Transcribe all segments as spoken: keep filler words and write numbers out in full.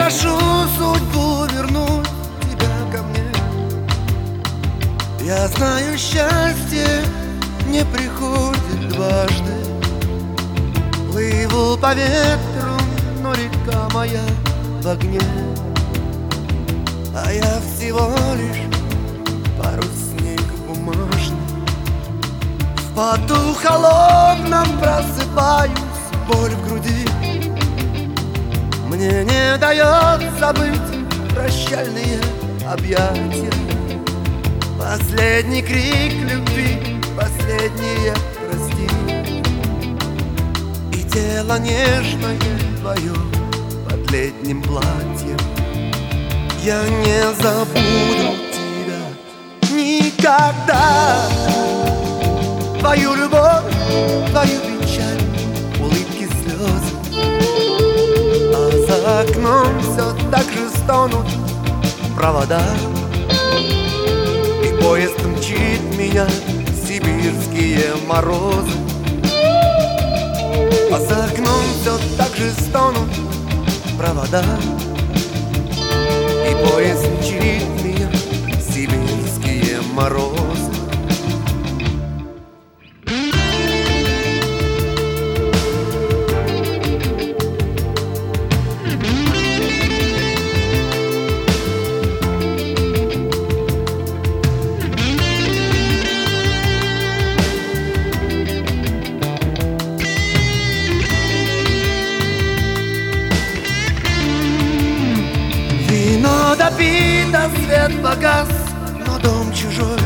прошу судьбу вернуть тебя ко мне. Я знаю, счастье не приходит дважды. Плыву по ветру, но река моя в огне. А я всего лишь парусник бумажный. В поту холодном просыпаюсь, боль в груди. Мне не дает забыть прощальные объятия. Последний крик любви, последнее прости. И тело нежное твое под летним платьем. Я не забуду тебя никогда. Твою любовь, твою печаль, улыбки, слезы. А за окном все так же стонут провода. И поезд мчит меня в сибирские морозы. А за окном все так же стонут провода. И поезд мчит меня в сибирские морозы. Вино допито, свет погас, но дом чужой.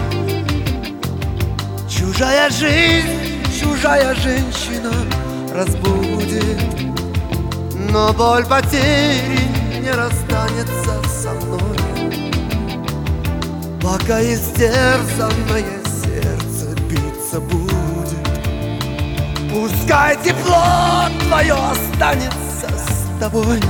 Чужая жизнь, чужая женщина разбудит. Но боль потери не расстанется со мной, пока истерзанное сердце биться будет. Пускай тепло твое останется с тобой,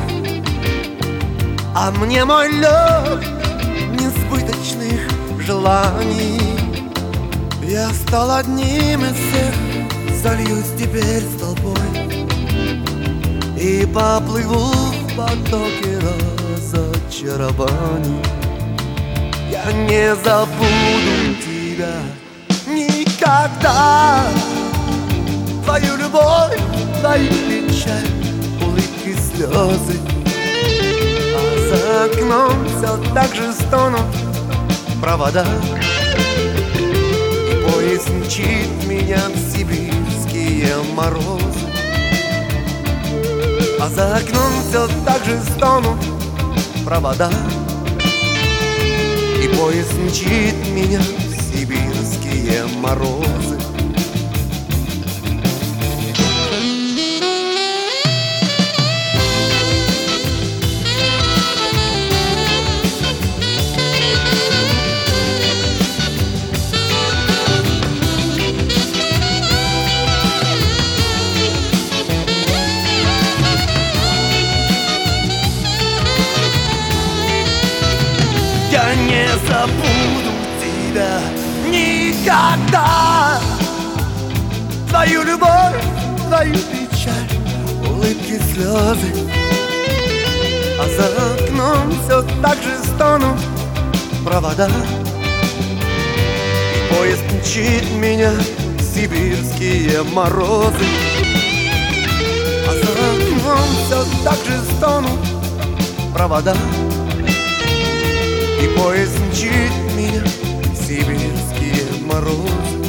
а мне мой лед несбыточных желаний. Я стал одним из всех, зальюсь теперь с толпой и поплыву в потоке разочарований. Я не забуду тебя никогда. Твою любовь, твою печаль, улыбки, слезы. За окном все так же стонут провода. И поезд мчит меня в сибирские морозы. А за окном все так же стонут провода. И поезд мчит меня в сибирские морозы. Я не забуду тебя никогда. Твою любовь, твою печаль, улыбки, слезы. А за окном все так же стонут провода. И поезд мчит меня в сибирские морозы. А за окном все так же стонут провода. И поезд мчит меня в сибирские морозы.